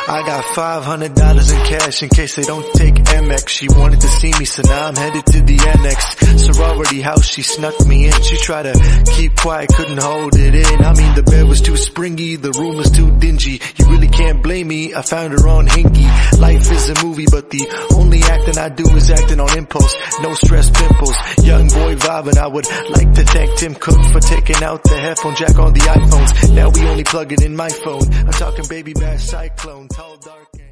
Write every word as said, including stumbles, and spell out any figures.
I got five hundred dollars in cash in case they don't take M X. She wanted to see me, so now I'm headed to the annex. Sorority house, she snuck me in. She tried to keep quiet, couldn't hold it in. I mean, the bed was too springy, the room was too dingy. You really can't blame me, I found her on Hingy. Life is a movie, but the only acting I do is acting on impulse. No stress pimples, young boy vibing. I would like to thank Tim Cook for taking out the headphone jack on the iPhones. Now we only plug it in my phone. I'm talking baby bass cyclone, tall, dark and